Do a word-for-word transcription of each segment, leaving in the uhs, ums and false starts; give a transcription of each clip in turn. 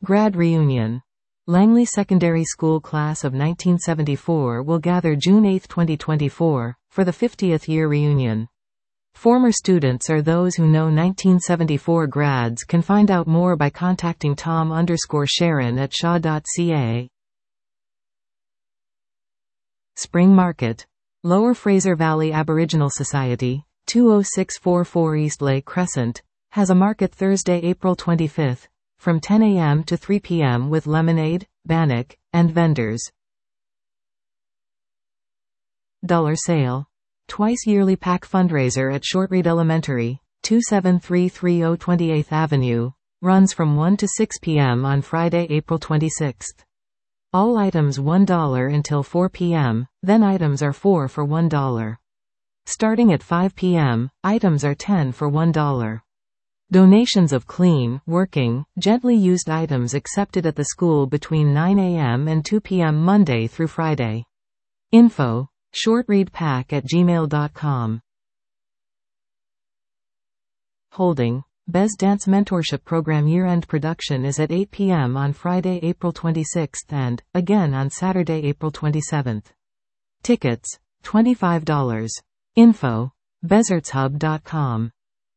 Grad Reunion. Langley Secondary School Class of nineteen seventy-four will gather June eighth twenty twenty-four, for the fiftieth year reunion. Former students or those who know nineteen seventy-four grads can find out more by contacting Tom underscore Sharon at shaw dot c a. Spring Market. Lower Fraser Valley Aboriginal Society, two oh six forty-four East Lake Crescent, has a market Thursday, April twenty-fifth, from ten a m to three p m with lemonade, bannock, and vendors. Dollar Sale. Twice yearly pack fundraiser at Shortreed Elementary, twenty-seven three thirty twenty-eighth Avenue, runs from one to six p m on Friday, April twenty-sixth. All items one dollar until four p m, then items are four for one dollar. Starting at five p m, items are ten for one dollar. Donations of clean, working, gently used items accepted at the school between nine a m and two p m Monday through Friday. Info: shortreedpack at gmail dot com. Holding. Bez Dance Mentorship Program year-end production is at eight p m on Friday, April twenty-sixth and, again on Saturday, April twenty-seventh. Tickets, twenty-five dollars. Info: bezartshub dot com.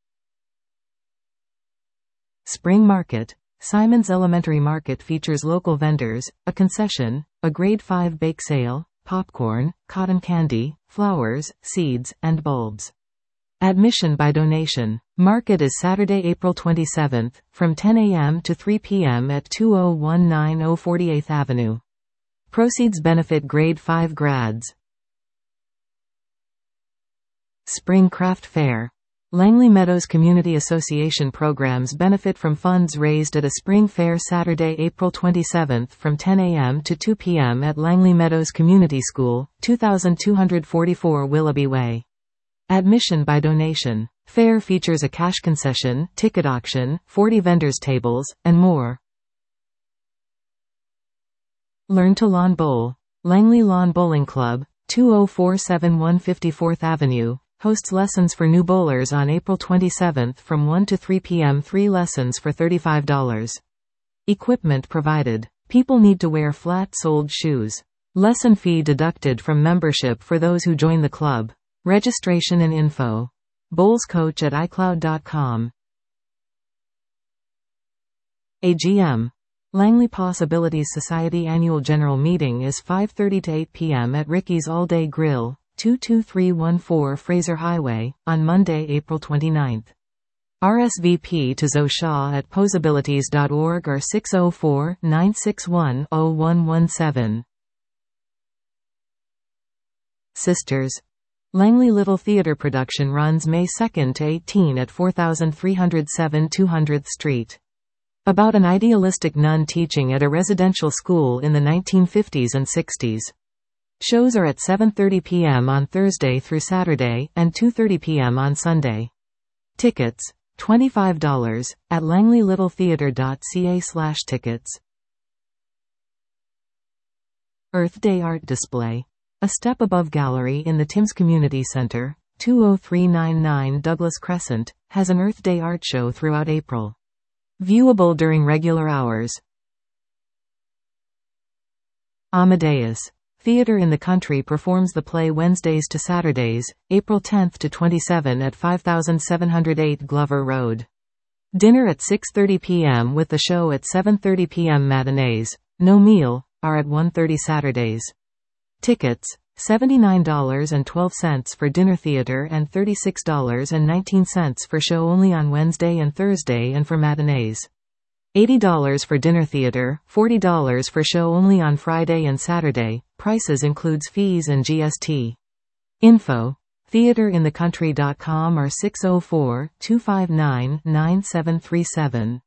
Spring Market. Simons Elementary Market features local vendors, a concession, a grade five bake sale, popcorn, cotton candy, flowers, seeds, and bulbs. Admission by donation. Market is Saturday, April twenty-seventh, from ten a m to three p m at two oh one nine oh forty-eighth Avenue. Proceeds benefit grade five grads. Spring Craft Fair. Langley Meadows Community Association programs benefit from funds raised at a spring fair Saturday, April twenty-seventh from ten a m to two p m at Langley Meadows Community School, two thousand two hundred forty-four Willoughby Way. Admission by donation. Fair features a cash concession, ticket auction, forty vendors tables, and more. Learn to Lawn Bowl. Langley Lawn Bowling Club, two oh four seven one fifty-fourth Avenue, hosts lessons for new bowlers on April twenty-seventh from one to three p m Three lessons for thirty-five dollars. Equipment provided. People need to wear flat-soled shoes. Lesson fee deducted from membership for those who join the club. Registration and info. bowlscoach at i cloud dot com. A G M. Langley Possibilities Society Annual General Meeting is five thirty to eight p m at Ricky's All Day Grill, two two three one four Fraser Highway, on Monday, April twenty-ninth. R S V P to Zoe Shaw at posabilities dot org or six oh four, nine six one, oh one one seven. Sisters. Langley Little Theatre production runs May second to eighteenth at four thousand three hundred seven two hundredth Street. About an idealistic nun teaching at a residential school in the nineteen fifties and sixties. Shows are at seven thirty p m on Thursday through Saturday, and two thirty p m on Sunday. Tickets, twenty-five dollars, at langley little theatre dot c a slash tickets. Earth Day Art Display. A Step Above Gallery in the Timms Community Center, two oh three nine nine Douglas Crescent, has an Earth Day art show throughout April. Viewable during regular hours. Amadeus. Theatre in the Country performs the play Wednesdays to Saturdays, April tenth to twenty-seventh at five thousand seven hundred eight Glover Road. Dinner at six thirty p m with the show at seven thirty p m Matinees, no meal, are at one thirty Saturdays. Tickets, seventy-nine dollars and twelve cents for dinner theater and thirty-six dollars and nineteen cents for show only on Wednesday and Thursday and for matinees. eighty dollars for dinner theater, forty dollars for show only on Friday and Saturday. Prices includes fees and G S T. Info: theatre in the country dot com or six oh four, two five nine, nine seven three seven.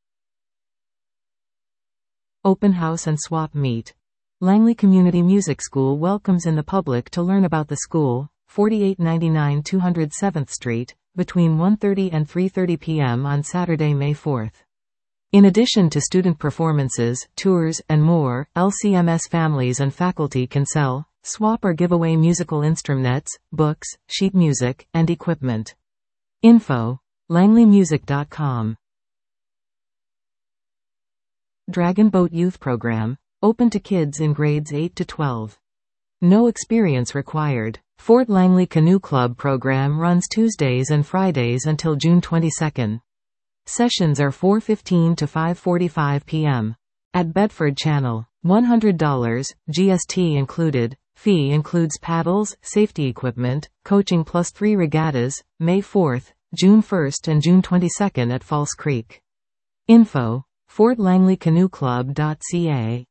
Open House and Swap Meet. Langley Community Music School welcomes in the public to learn about the school, forty-eight ninety-nine two hundred seventh Street, between one thirty and three thirty p m on Saturday, May fourth. In addition to student performances, tours, and more, L C M S families and faculty can sell, swap or give away musical instruments, books, sheet music, and equipment. Info: langley music dot com. Dragon Boat Youth Program, open to kids in grades eight to twelve. No experience required. Fort Langley Canoe Club program runs Tuesdays and Fridays until June twenty-second. Sessions are four fifteen to five forty-five p m At Bedford Channel. one hundred dollars, G S T included. Fee includes paddles, safety equipment, coaching plus three regattas, May fourth, June first and June twenty-second at False Creek. Info: fort langley canoe club dot c a.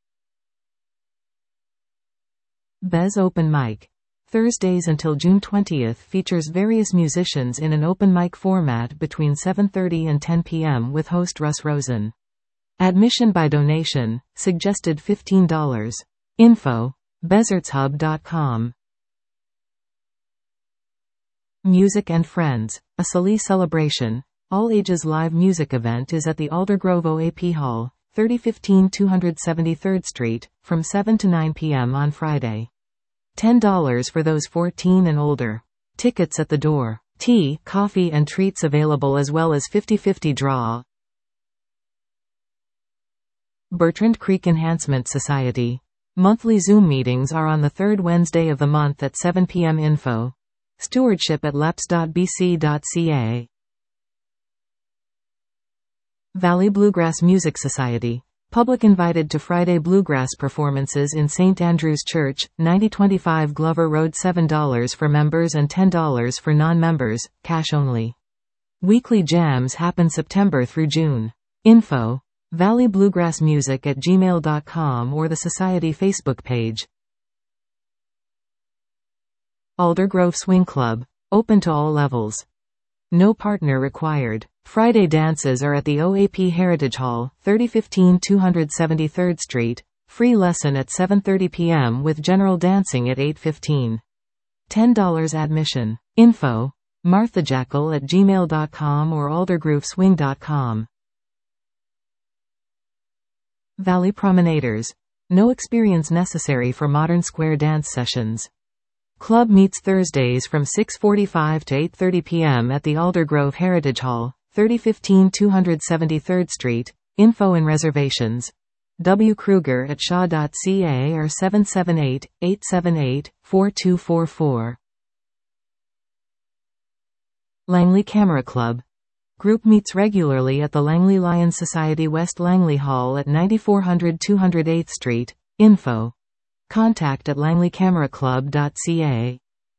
Bez Open Mic. Thursdays until June twentieth features various musicians in an open mic format between seven thirty and ten p m with host Russ Rosen. Admission by donation, suggested fifteen dollars. Info: bezarts hub dot com. Music and Friends, a Sallee celebration, all-ages live music event is at the Aldergrove O A P Hall, thirty fifteen two hundred seventy-third Street, from seven to nine p m on Friday. ten dollars for those fourteen and older. Tickets at the door. Tea, coffee and treats available as well as fifty fifty draw. Bertrand Creek Enhancement Society. Monthly Zoom meetings are on the third Wednesday of the month at seven p m Info: stewardship at leps dot b c dot c a. Valley Bluegrass Music Society. Public invited to Friday bluegrass performances in Saint Andrew's Church, ninety twenty-five Glover Road. Seven dollars for members and ten dollars for non-members, cash only. Weekly jams happen September through June. Info: valley bluegrass music at gmail dot com or the Society Facebook page. Aldergrove Swing Club. Open to all levels. No partner required. Friday dances are at the O A P Heritage Hall, thirty fifteen two hundred seventy-third Street. Free lesson at seven thirty p m with general dancing at eight fifteen. ten dollars admission. Info: marthajackal at gmail dot com or aldergrove swing dot com. Valley Promenaders. No experience necessary for modern square dance sessions. Club meets Thursdays from six forty-five to eight thirty p m at the Aldergrove Heritage Hall, thirty fifteen two hundred seventy-third Street. Info and reservations: W. Kruger at shaw dot c a or seven seven eight, eight seven eight, four two four four. Langley Camera Club. Group meets regularly at the Langley Lions Society West Langley Hall at ninety-four hundred two hundred eighth Street. Info: contact at langley camera club dot c a.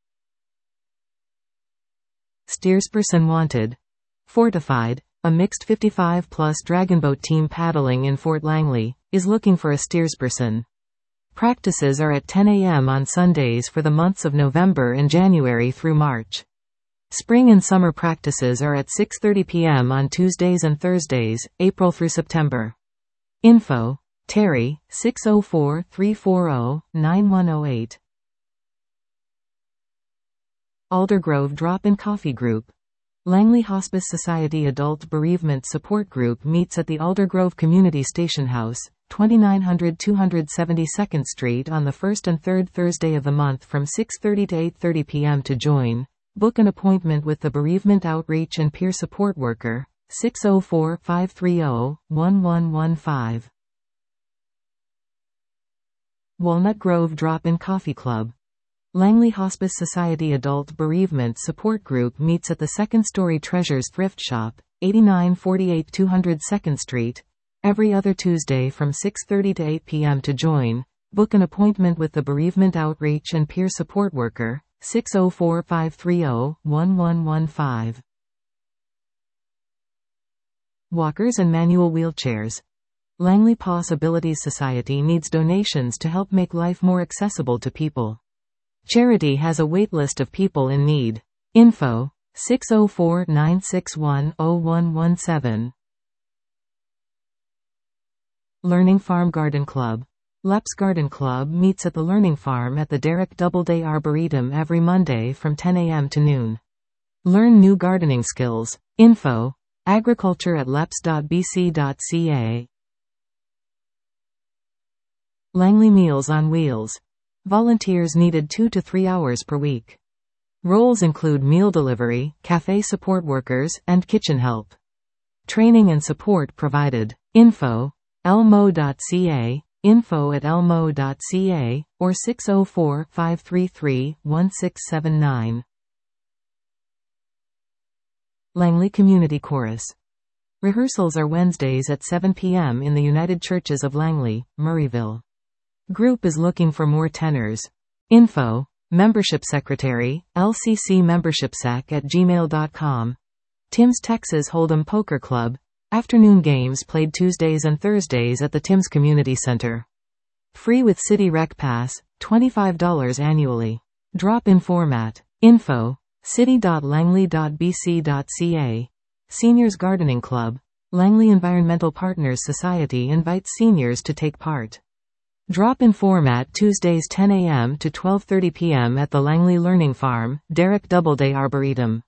Steersperson wanted. Fortified, a mixed fifty-five plus dragonboat team paddling in Fort Langley, is looking for a steersperson. Practices are at ten a m on Sundays for the months of November and January through March. Spring and summer practices are at six thirty p m on Tuesdays and Thursdays, April through September. Info: Terry, six oh four, three four oh, nine one oh eight. Aldergrove Drop-In Coffee Group. Langley Hospice Society Adult Bereavement Support Group meets at the Aldergrove Community Station House, twenty-nine hundred two hundred seventy-second Street on the first and third Thursday of the month from six thirty to eight thirty p m to join. Book an appointment with the Bereavement Outreach and Peer Support Worker, six oh four, five three oh, one one one five. Walnut Grove Drop-In Coffee Club. Langley Hospice Society Adult Bereavement Support Group meets at the Second Story Treasures Thrift Shop, eighty-nine forty-eight two hundred second Street, every other Tuesday from six thirty to eight p m to join. Book an appointment with the Bereavement Outreach and Peer Support Worker, six oh four, five three oh, one one one five. Walkers and Manual Wheelchairs. Langley Possibilities Society needs donations to help make life more accessible to people. Charity has a waitlist of people in need. Info: six oh four, nine six one, oh one one seven. Learning Farm Garden Club. Leps Garden Club meets at the Learning Farm at the Derrick Doubleday Arboretum every Monday from ten a m to noon. Learn new gardening skills. Info: agriculture at leps dot b c dot c a. Langley Meals on Wheels. Volunteers needed two to three hours per week. Roles include meal delivery, cafe support workers, and kitchen help. Training and support provided. Info: elmo dot c a, info at elmo dot c a, or six oh four, five three three, one six seven nine. Langley Community Chorus. Rehearsals are Wednesdays at seven p m in the United Churches of Langley, Murrayville. Group is looking for more tenors. Info, Membership Secretary, L C C membershipsec at gmail dot com. Tim's Texas Hold'em Poker Club. Afternoon games played Tuesdays and Thursdays at the Tim's Community Center. Free with City Rec Pass, twenty-five dollars annually. Drop-in format. Info, city dot langley dot b c dot c a. Seniors Gardening Club. Langley Environmental Partners Society invites seniors to take part. Drop-in format Tuesdays ten a m to twelve thirty p m at the Langley Learning Farm, Derrick Doubleday Arboretum.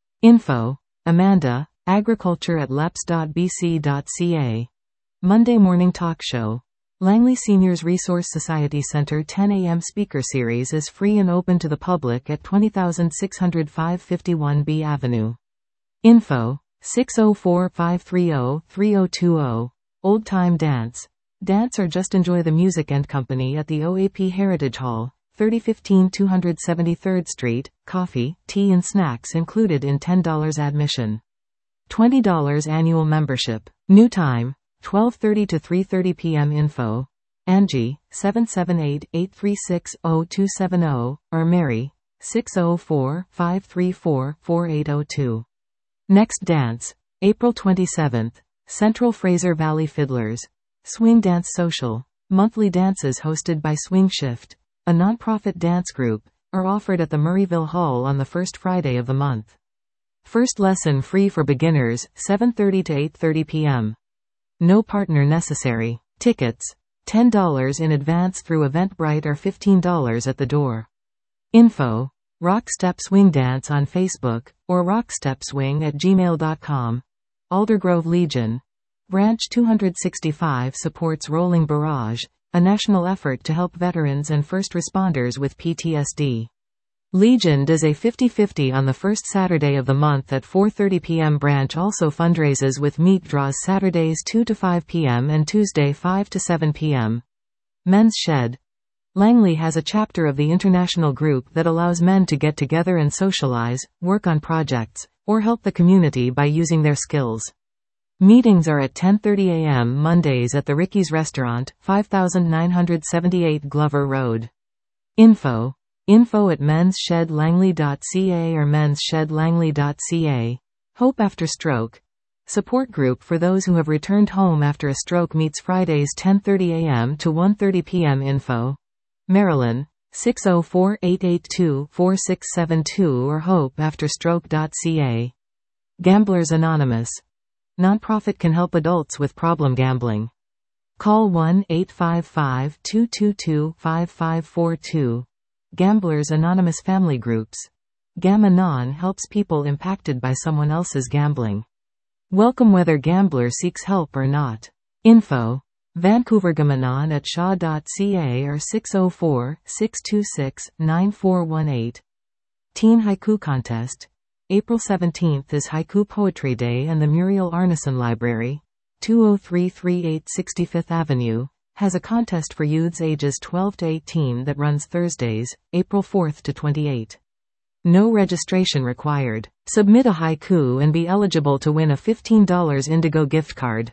Info, Amanda, agriculture at leps dot b c dot c a. Monday morning talk show. Langley Seniors Resource Society Center ten a m speaker series is free and open to the public at twenty thousand six hundred five fifty-one B Avenue. Info, six oh four, five three oh, three oh two oh. Old Time Dance. Dance or just enjoy the music and company at the O A P Heritage Hall, thirty fifteen two hundred seventy-third Street, coffee, tea and snacks included in ten dollars admission. twenty dollars annual membership. New time, twelve thirty to three thirty p m Info, Angie, seven seven eight, eight three six, zero two seven zero, or Mary, six oh four, five three four, four eight oh two. Next dance, April twenty-seventh, Central Fraser Valley Fiddlers. Swing Dance Social. Monthly dances hosted by Swing Shift, a nonprofit dance group, are offered at the Murrayville Hall on the first Friday of the month. First lesson free for beginners, seven thirty to eight thirty p m No partner necessary. Tickets, ten dollars in advance through Eventbrite or fifteen dollars at the door. Info, Rockstep Swing Dance on Facebook, or rockstepswing at gmail dot com. Aldergrove Legion. Branch two sixty-five supports Rolling Barrage, a national effort to help veterans and first responders with P T S D. Legion does a fifty fifty on the first Saturday of the month at four thirty p m Branch also fundraises with meat draws Saturdays two to five p m and Tuesday five to seven p m Men's Shed. Langley has a chapter of the international group that allows men to get together and socialize, work on projects, or help the community by using their skills. Meetings are at ten thirty a m Mondays at the Ricky's Restaurant, five thousand nine hundred seventy-eight Glover Road. Info, info at mens shed langley dot c a or mens shed langley dot c a. Hope After Stroke. Support group for those who have returned home after a stroke meets Fridays ten thirty a m to one thirty p m Info, Marilyn, six oh four, eight eight two, four six seven two or hope after stroke dot c a. Gamblers Anonymous. Nonprofit can help adults with problem gambling. Call one eight five five, two two two, five five four two. Gamblers Anonymous Family Groups. Gam-Anon helps people impacted by someone else's gambling. Welcome whether gambler seeks help or not. Info, Vancouver Gam-Anon at shaw dot c a or six oh four, six two six, nine four one eight. Teen Haiku Contest. April seventeenth is Haiku Poetry Day and the Muriel Arneson Library, two oh three thirty-eight sixty-fifth Avenue, has a contest for youths ages twelve to eighteen that runs Thursdays, April fourth to twenty-eighth. No registration required. Submit a haiku and be eligible to win a fifteen dollars Indigo gift card.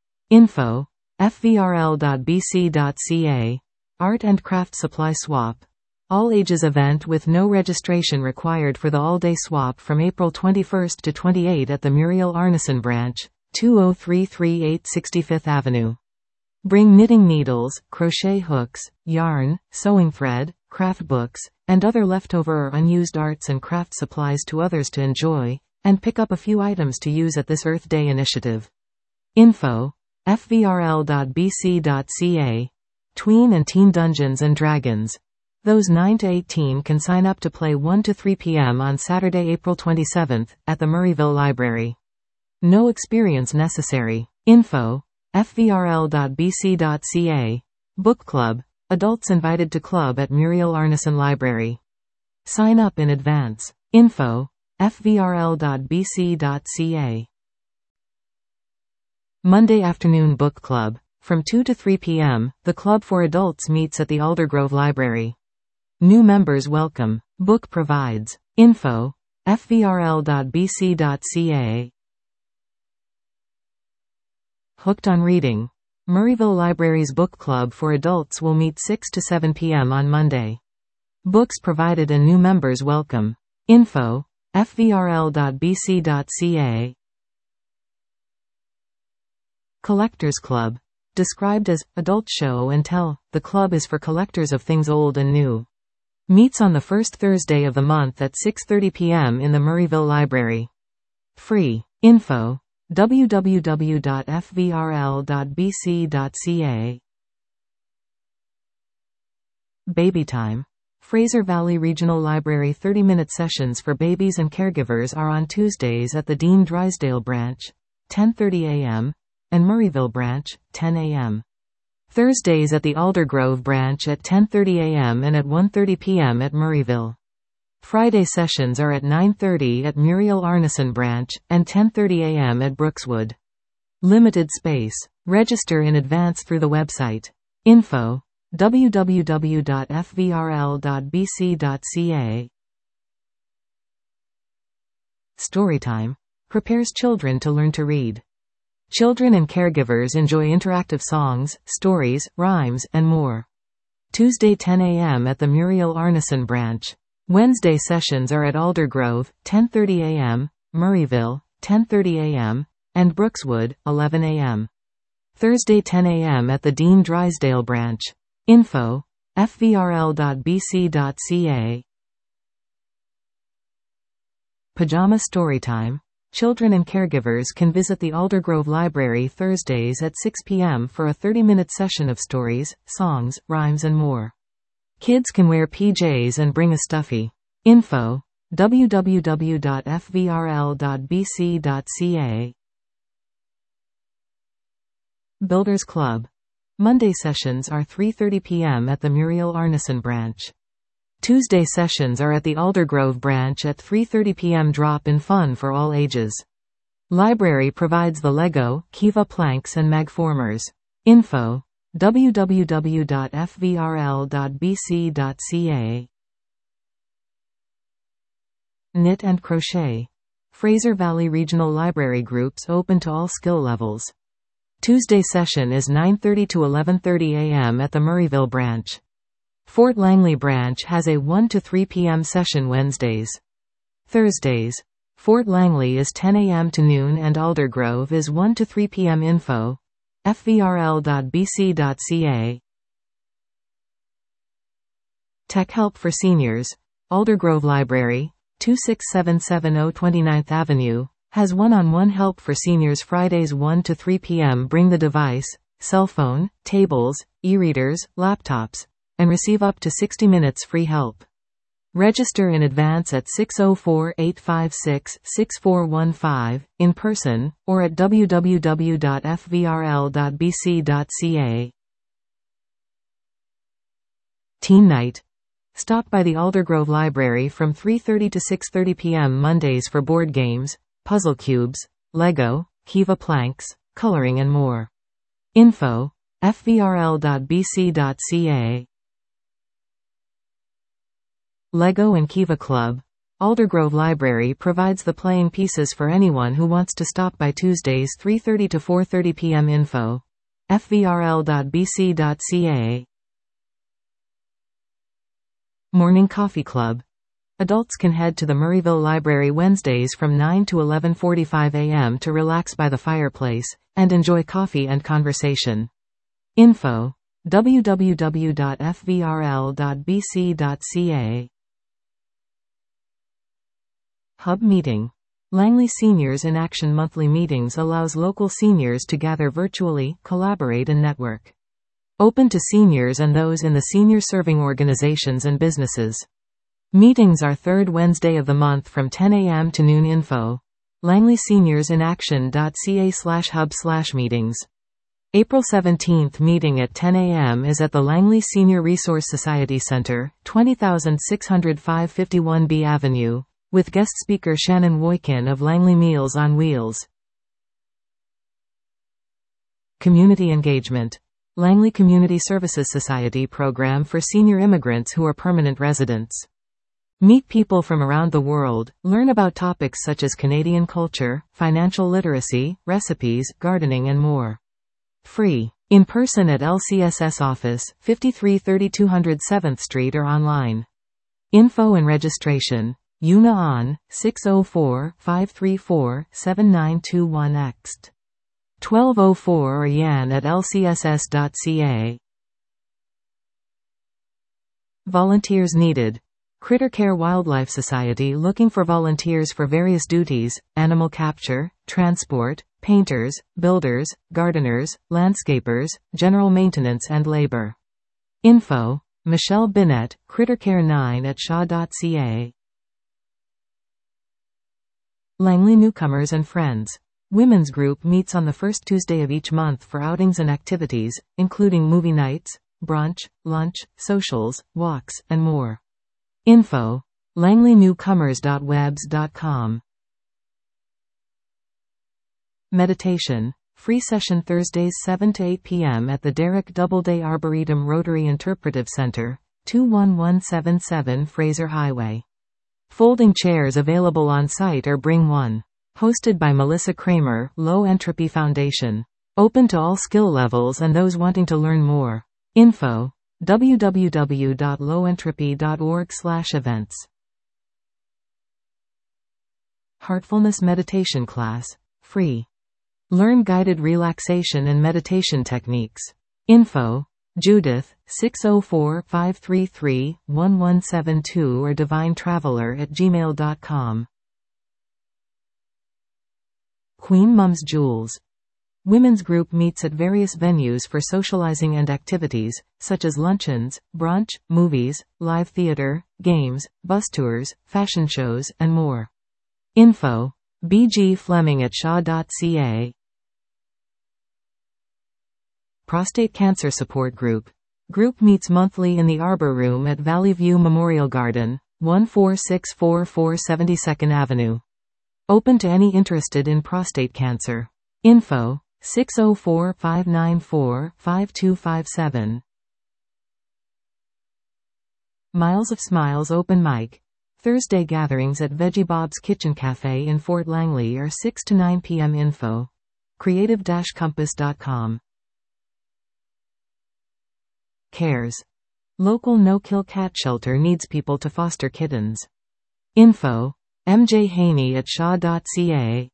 Info, f v r l dot b c dot c a. Art and Craft Supply Swap. All ages event with no registration required for the all-day swap from April twenty-first to twenty-eighth at the Muriel Arneson Branch, two oh three thirty-eight sixty-fifth Avenue. Bring knitting needles, crochet hooks, yarn, sewing thread, craft books, and other leftover or unused arts and craft supplies to others to enjoy, and pick up a few items to use at this Earth Day initiative. Info, f v r l dot b c dot c a. Tween and Teen Dungeons and Dragons. Those nine to eighteen can sign up to play one to three p m on Saturday, April twenty-seventh, at the Murrayville Library. No experience necessary. Info, f v r l dot b c dot c a. Book Club. Adults invited to club at Muriel Arneson Library. Sign up in advance. Info, f v r l dot b c dot c a. Monday Afternoon Book Club. From two to three p m, the Club for Adults meets at the Aldergrove Library. New members welcome. Book provides. Info: f v r l dot b c dot c a. Hooked on Reading. Murrayville Library's Book Club for Adults will meet six to seven p m on Monday. Books provided and new members welcome. Info: f v r l dot b c dot c a. Collectors Club. Described as adult show and tell, the club is for collectors of things old and new. Meets on the first Thursday of the month at six thirty p m in the Murrayville Library. Free. Info: w w w dot f v r l dot b c dot c a. Baby Time. Fraser Valley Regional Library thirty minute sessions for babies and caregivers are on Tuesdays at the Dean Drysdale Branch, ten thirty a m, and Murrayville Branch, ten a m Thursdays at the Aldergrove Branch at ten thirty a m and at one thirty p m at Murrayville. Friday sessions are at nine thirty at Muriel Arneson Branch, and ten thirty a m at Brookswood. Limited space. Register in advance through the website. Info: w w w dot f v r l dot b c dot c a. Storytime. Prepares children to learn to read. Children and caregivers enjoy interactive songs, stories, rhymes, and more. Tuesday ten a m at the Muriel Arneson Branch. Wednesday sessions are at Aldergrove, ten thirty a m, Murrayville, ten thirty a m, and Brookswood, eleven a m Thursday ten a m at the Dean Drysdale Branch. Info: f v r l dot b c dot c a. Pajama Storytime. Children and caregivers can visit the Aldergrove Library Thursdays at six p m for a thirty minute session of stories, songs, rhymes and more. Kids can wear P Js and bring a stuffy. Info: w w w dot f v r l dot b c dot c a. Builders Club. Monday sessions are three thirty p m at the Muriel Arneson Branch. Tuesday sessions are at the Aldergrove Branch at three thirty p m Drop-in fun for all ages. Library provides the Lego, Kiva planks and Magformers. Info: w w w dot f v r l dot b c dot c a. Knit and Crochet. Fraser Valley Regional Library groups open to all skill levels. Tuesday session is nine thirty to eleven thirty a m at the Murrayville Branch. Fort Langley Branch has a one to three p m session Wednesdays. Thursdays. Fort Langley is ten a m to noon and Aldergrove is one to three p m Info: f v r l dot b c dot c a. Tech Help for Seniors. Aldergrove Library, two six seven seven zero twenty-ninth Avenue, has one-on-one help for seniors Fridays one to three p m Bring the device, cell phone, tables, e-readers, laptops, and receive up to sixty minutes free help. Register in advance at six oh four, eight five six, six four one five, in person, or at w w w dot f v r l dot b c dot c a. Teen Night. Stop by the Aldergrove Library from three thirty to six thirty p m Mondays for board games, puzzle cubes, Lego, Kiva planks, coloring and more. Info: f v r l dot b c dot c a. Lego and Kiva Club. Aldergrove Library provides the playing pieces for anyone who wants to stop by Tuesdays three thirty to four thirty p m Info: f v r l dot b c dot c a. Morning Coffee Club. Adults can head to the Murrayville Library Wednesdays from nine to eleven forty-five a m to relax by the fireplace, and enjoy coffee and conversation. Info: w w w dot f v r l dot b c dot c a. Hub Meeting. Langley Seniors in Action monthly meetings allows local seniors to gather virtually, collaborate and network. Open to seniors and those in the senior serving organizations and businesses. Meetings are third Wednesday of the month from ten a m to noon. Info: langley seniors in action dot c a slash hub slash meetings. April seventeenth meeting at ten a m is at the Langley Senior Resource Society Center, twenty thousand six hundred five fifty-one B Avenue, with guest speaker Shannon Woykin of Langley Meals on Wheels. Community engagement. Langley Community Services Society program for senior immigrants who are permanent residents. Meet people from around the world, learn about topics such as Canadian culture, financial literacy, recipes, gardening and more. Free. In person at L C S S office, fifty-three thirty two hundred seventh Street or online. Info and registration. Una on, six oh four, five three four, seven nine two one X T. twelve oh four or yan at L C S S dot C A. Volunteers needed. CritterCare Wildlife Society looking for volunteers for various duties: animal capture, transport, painters, builders, gardeners, landscapers, general maintenance and labor. Info. Michelle Binet, CritterCare nine at shaw dot C A. Langley Newcomers and Friends. Women's group meets on the first Tuesday of each month for outings and activities, including movie nights, brunch, lunch, socials, walks, and more. Info. langley newcomers dot webs dot com. Meditation. Free session Thursdays seven to eight p m at the Derek Doubleday Arboretum Rotary Interpretive Center, two one one seven seven Fraser Highway. Folding chairs available on site or bring one. Hosted by Melissa Kramer, Low Entropy Foundation. Open to all skill levels and those wanting to learn more. Info. w w w dot low entropy dot org slash events. Heartfulness Meditation Class. Free. Learn guided relaxation and meditation techniques. Info. Judith, six oh four, five three three, one one seven two or divine traveler at gmail dot com. Queen Mums Jewels. Women's group meets at various venues for socializing and activities, such as luncheons, brunch, movies, live theater, games, bus tours, fashion shows, and more. Info. B G Fleming at shaw dot C A. Prostate Cancer Support Group. Group meets monthly in the Arbor Room at Valley View Memorial Garden, one four six four four seventy-second Avenue. Open to any interested in prostate cancer. Info. six oh four, five nine four, five two five seven. Miles of Smiles Open Mic. Thursday gatherings at Veggie Bob's Kitchen Cafe in Fort Langley are six to nine p m Info. creative dash compass dot com. Cares. Local no-kill cat shelter needs people to foster kittens. Info. M J Haney at shaw dot C A.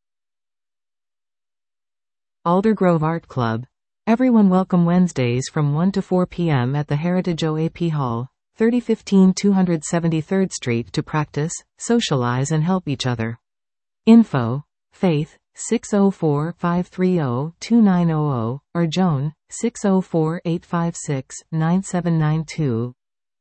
Aldergrove Art Club. Everyone welcome Wednesdays from one to four p m at the Heritage O A P Hall, thirty fifteen two hundred seventy-third Street to practice, socialize and help each other. Info. Faith, six oh four, five three oh, two nine oh oh, or Joan, six oh four, eight five six, nine seven nine two.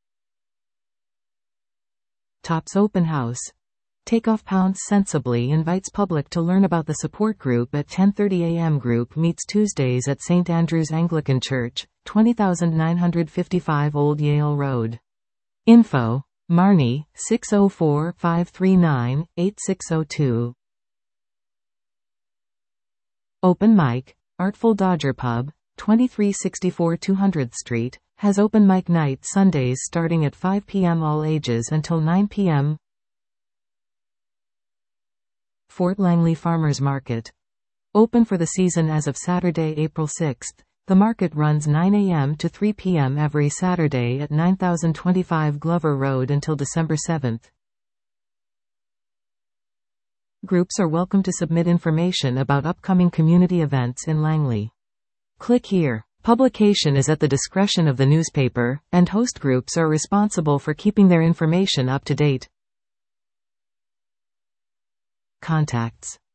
Tops Open House. Takeoff Pounds Sensibly invites public to learn about the support group at ten thirty a m Group meets Tuesdays at Saint Andrew's Anglican Church, twenty nine fifty-five Old Yale Road. Info. Marnie, six oh four, five three nine, eight six oh two. Open Mic. Artful Dodger Pub, twenty-three sixty-four two hundredth Street, has open mic night Sundays starting at five p m all ages until nine p m Fort Langley Farmers Market. Open for the season as of Saturday, April sixth. The market runs nine a m to three p m every Saturday at nine thousand twenty-five Glover Road until December seventh. Groups are welcome to submit information about upcoming community events in Langley. Click here. Publication is at the discretion of the newspaper, and host groups are responsible for keeping their information up to date. Contacts.